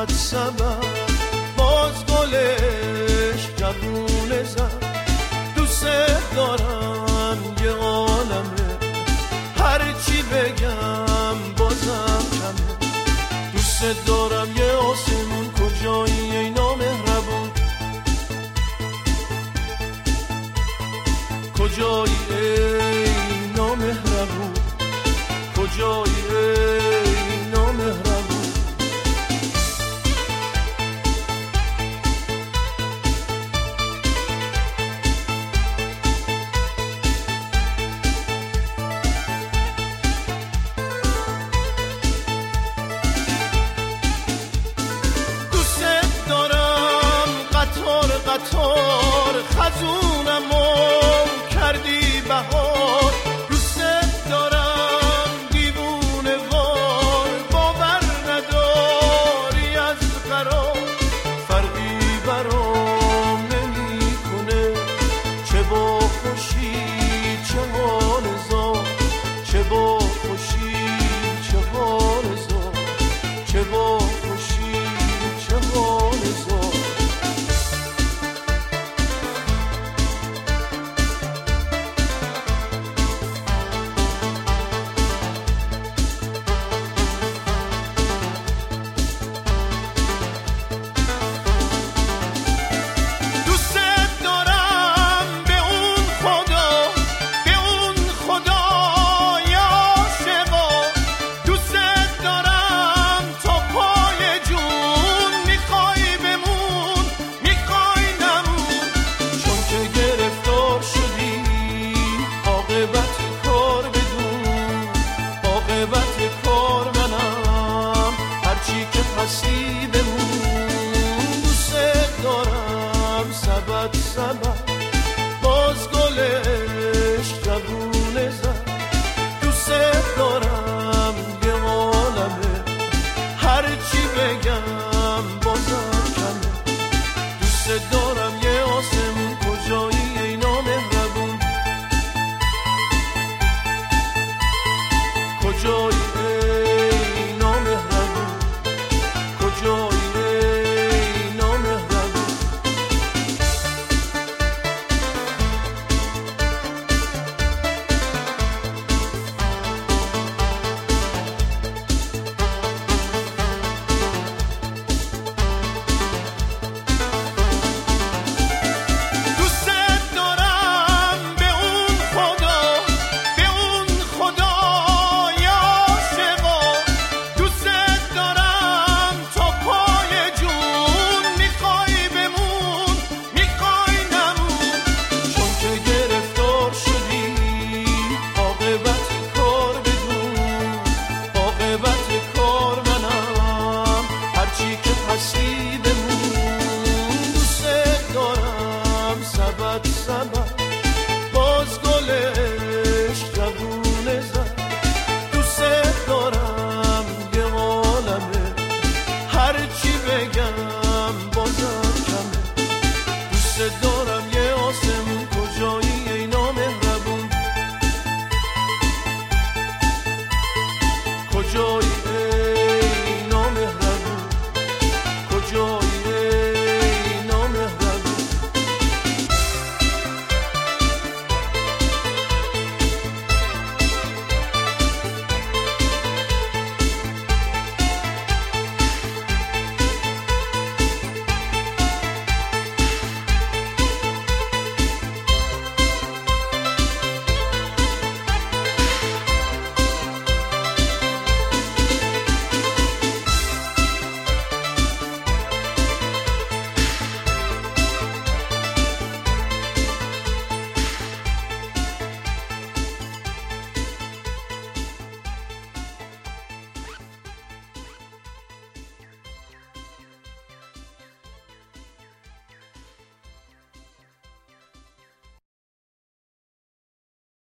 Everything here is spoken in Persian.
سبد سبد باز گلش جوونه زد. دوست دارم یه عالمه، هرچی بگم بازم کمه. دوست دارم یه آسمون، کجایی ای نامهربون؟ کجایی ای نامهربون؟ کجایی ای نامهربون؟ قطار خزونمو کردی بهار. دوست دارم دیوونه وار، باور نداری از قرار. فرقی برام نمی کنه چه با خوشی چه حال زار، چه با خوشی چه حال زار، چه با خوشی چه حال زار. سبد سبد باز گلش جوونه زد. دوست دارم یه عالمه، هرچی بگم بازم کمه. دوست دارم یه آسمون، کجایی ای نامهربون؟ کجایی ای نامهربون؟ کجایی ای نامهربون؟ سبد سبد باز گلش جوونه زد. دوست دارم یه عالمه، هرچی بگم بازم کمه. دوست دارم یه آسمون، کجایی ای نامهربون؟ کجایی